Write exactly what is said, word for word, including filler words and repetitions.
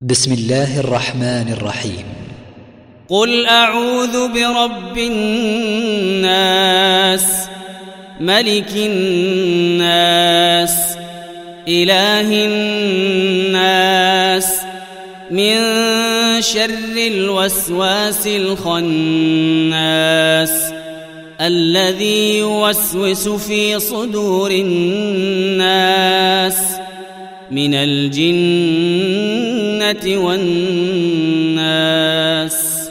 بسم الله الرحمن الرحيم. قل أعوذ برب الناس ملك الناس إله الناس من شر الوسواس الخناس الذي يوسوس في صدور الناس من الجنة والناس.